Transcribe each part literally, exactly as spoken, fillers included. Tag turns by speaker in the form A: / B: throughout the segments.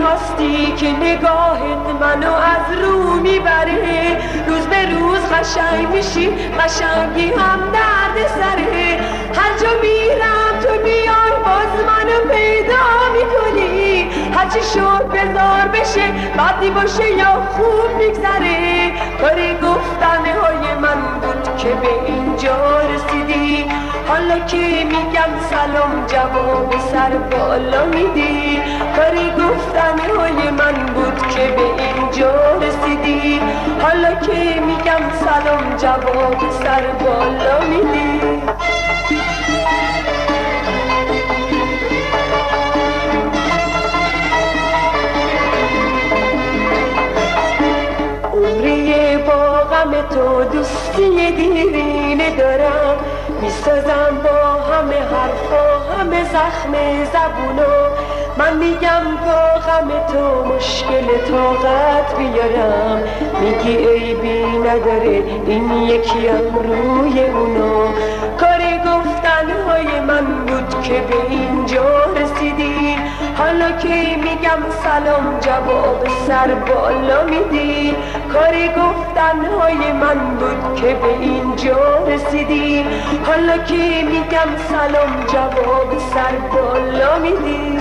A: هستی که نگاهت منو از رو میبره، روز به روز قشنگ میشی، قشنگی هم درد سره. هر جا میرم تو میای باز منو پیدا میکنی، هرچی شد بذار بشه، بدی باشه یا خوب میگذره. کاری گفتن های من بود که به اینجا رسیدی، حالا که میگم سلام جواب سر بالا میدی. کاری گفتن های من بود که به اینجا رسیدی، حالا که میگم سلام جواب سر بالا میدی. عمری با غم تو دوستی دیرینه دارم، میسازم با همه حرفا همه زخم زبونو. من میگم با غم تو مشکل طاقت بیارم، میگی عیبی نداره این یکی هم روی اونو. کاری گفتن های من بود که به اینجا رسیدی، حالا که میگم سلام جواب سر بالا میدی. کاری گفتن های من بود که به اینجا رسیدی، حالا که میگم سلام جواب سر بالا میدی.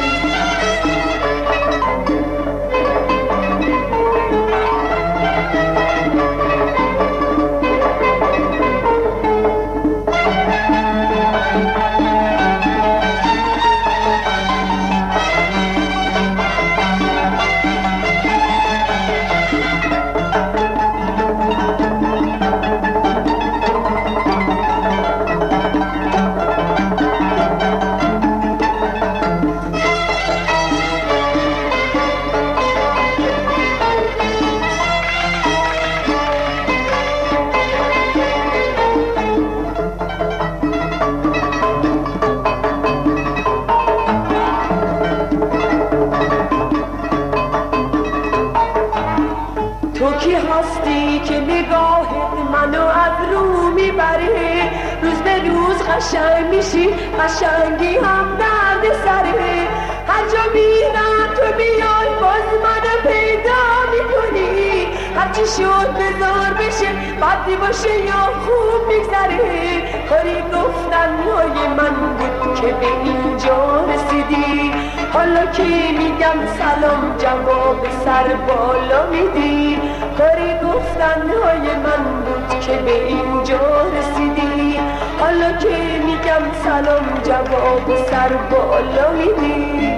A: تو کی هستی که نگاهت منو از رو میبره، روز به روز قشنگ میشی، قشنگی هم درد سره. هر جا میرم تو بیای باز منو پیدا میکنی، هرچی شد بذار بشه، بدی باشه یا خوب میگذره. کاری گفتن های من بود که به اینجا رسیدی، حالا که میگم سلام جواب سر بالا میدی. کاری گفتن های من بود که به اینجا رسیدی، حالا که میگم سلام جواب سر بالا میدی.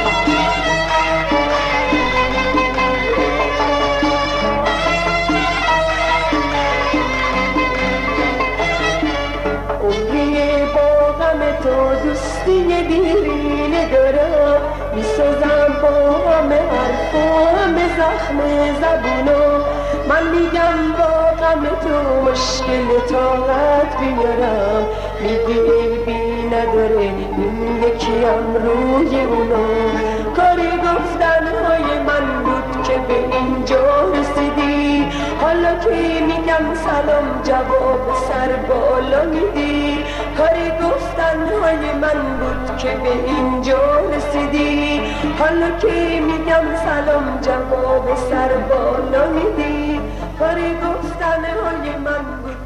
A: عمری با غم تو دوستی دیرینه دارم، میسازم با همه حرفا همه زخم زبونو. من میگم با غم تو مشکل طاقت بیارم، میگی عیبی نداره این یکی هم روی اونو. کاری گفتن های من بود که به اینجا رسیدی، حالا که میگم سلام جواب سر بالا میدی. کاری گفتن های من بود که به اینجا رسیدی، حالا که میگم سلام جواب سر بالا میدی. کاری گفتن های من بود